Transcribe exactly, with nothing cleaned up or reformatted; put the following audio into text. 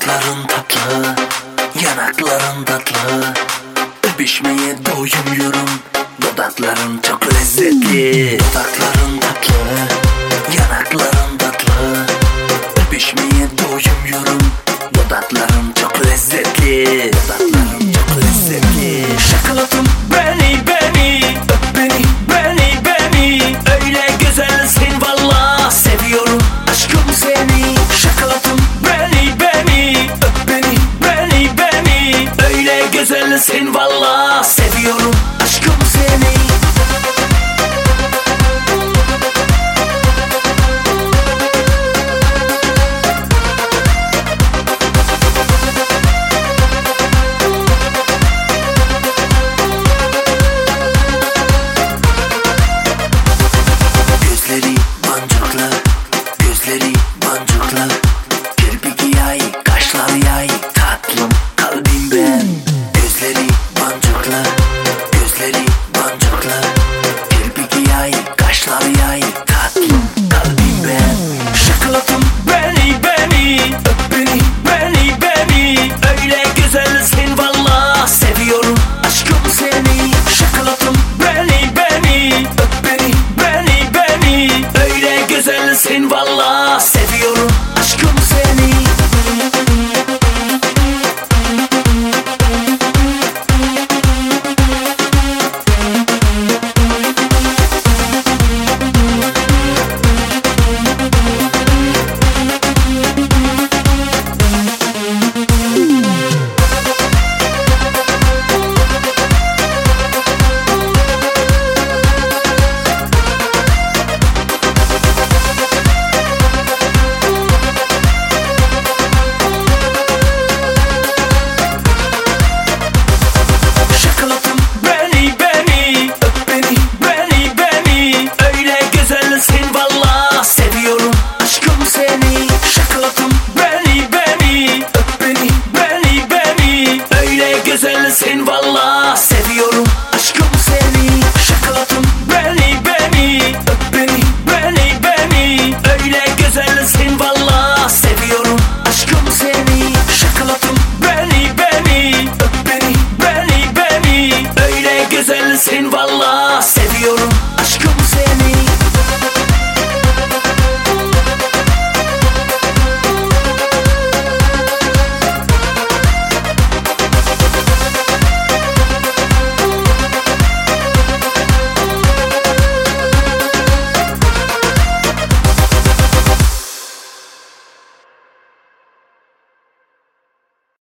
Dudakların tatlı, yanakların tatlı, öpüşmeye doyumuyorum. Dudakların çok lezzetli. Dudakların tatlı, yanakların tatlı, öpüşmeye doyumuyorum. Dudakların çok lezzetli. Dudakların çok lezzetli. Şokolatım beni beni, öp beni beni beni. Öyle güzelsin valla, seviyorum aşkım seni. Şokolatım beni beni, öp beni beni beni. Öyle güzelsin valla, seviyorum aşkım seni. Gözleri boncuklu, gözleri boncuklu, kirpik yay, kaşlar yay, tatlım kalbim ben. Gözleri boncuklu, gözleri boncuklu, kirpik yay, kaşlar yay, tatlım kalbim ben. Şokolatım beni beni, öp beni beni beni. Öyle güzelsin valla, seviyorum aşkım seni. Şokolatım beni beni, öp beni beni beni. Öyle güzelsin valla, seviyorum